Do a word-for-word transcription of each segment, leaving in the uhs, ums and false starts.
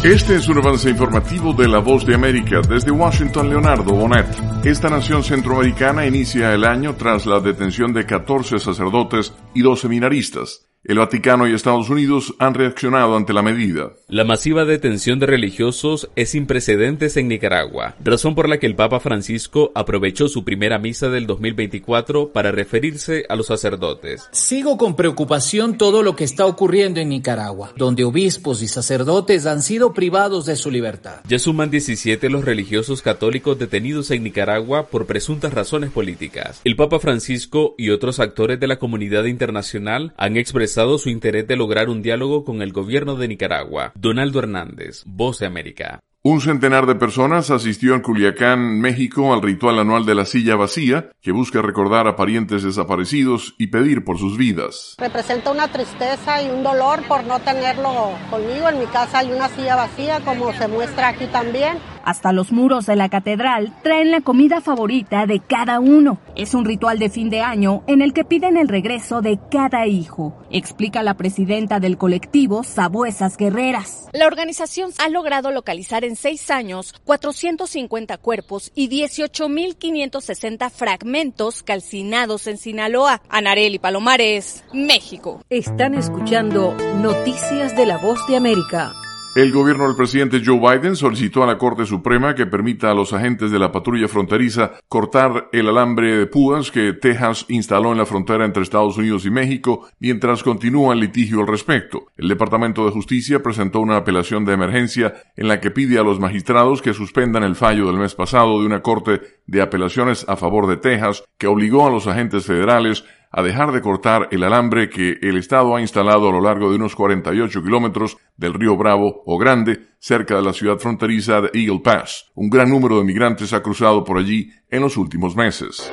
Este es un avance informativo de La Voz de América. Desde Washington, Leonardo Bonet. Esta nación centroamericana inicia el año tras la detención de catorce sacerdotes y dos seminaristas. El Vaticano y Estados Unidos han reaccionado ante la medida. La masiva detención de religiosos es sin precedentes en Nicaragua, razón por la que el Papa Francisco aprovechó su primera misa del dos mil veinticuatro para referirse a los sacerdotes. Sigo con preocupación todo lo que está ocurriendo en Nicaragua, donde obispos y sacerdotes han sido privados de su libertad. Ya suman diecisiete los religiosos católicos detenidos en Nicaragua por presuntas razones políticas. El Papa Francisco y otros actores de la comunidad internacional han expresado su interés de lograr un diálogo con el gobierno de Nicaragua. Donaldo Hernández, Voz de América. Un centenar de personas asistió en Culiacán, México, al ritual anual de la silla vacía, que busca recordar a parientes desaparecidos y pedir por sus vidas. Representa una tristeza y un dolor por no tenerlo conmigo. En mi casa hay una silla vacía, como se muestra aquí también. Hasta los muros de la catedral traen la comida favorita de cada uno. Es un ritual de fin de año en el que piden el regreso de cada hijo, explica la presidenta del colectivo Sabuesas Guerreras. La organización ha logrado localizar en seis años cuatrocientos cincuenta cuerpos y dieciocho mil quinientos sesenta fragmentos calcinados en Sinaloa. Anareli Palomares, México. Están escuchando Noticias de la Voz de América. El gobierno del presidente Joe Biden solicitó a la Corte Suprema que permita a los agentes de la patrulla fronteriza cortar el alambre de púas que Texas instaló en la frontera entre Estados Unidos y México mientras continúa el litigio al respecto. El Departamento de Justicia presentó una apelación de emergencia en la que pide a los magistrados que suspendan el fallo del mes pasado de una corte de apelaciones a favor de Texas que obligó a los agentes federales a dejar de cortar el alambre que el Estado ha instalado a lo largo de unos cuarenta y ocho kilómetros del río Bravo o Grande, cerca de la ciudad fronteriza de Eagle Pass. Un gran número de migrantes ha cruzado por allí en los últimos meses.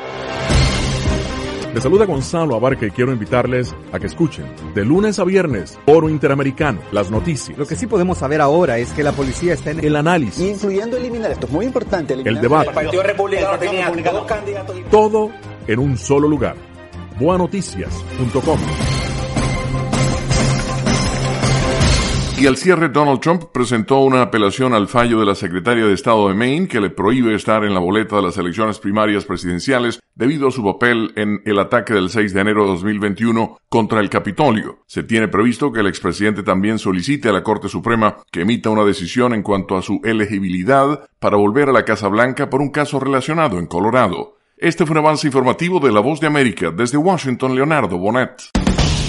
Les saluda Gonzalo Abarca y quiero invitarles a que escuchen de lunes a viernes Foro Interamericano, las noticias. Lo que sí podemos saber ahora es que la policía está en el análisis, incluyendo eliminar, esto es muy importante, el debate, el Partido Republicano tenía dos candidatos, todo en un solo lugar. boa noticias punto com. Y al cierre, Donald Trump presentó una apelación al fallo de la secretaria de Estado de Maine que le prohíbe estar en la boleta de las elecciones primarias presidenciales debido a su papel en el ataque del seis de enero de dos mil veintiuno contra el Capitolio. Se tiene previsto que el expresidente también solicite a la Corte Suprema que emita una decisión en cuanto a su elegibilidad para volver a la Casa Blanca por un caso relacionado en Colorado. Este fue un avance informativo de La Voz de América. Desde Washington, Leonardo Bonet.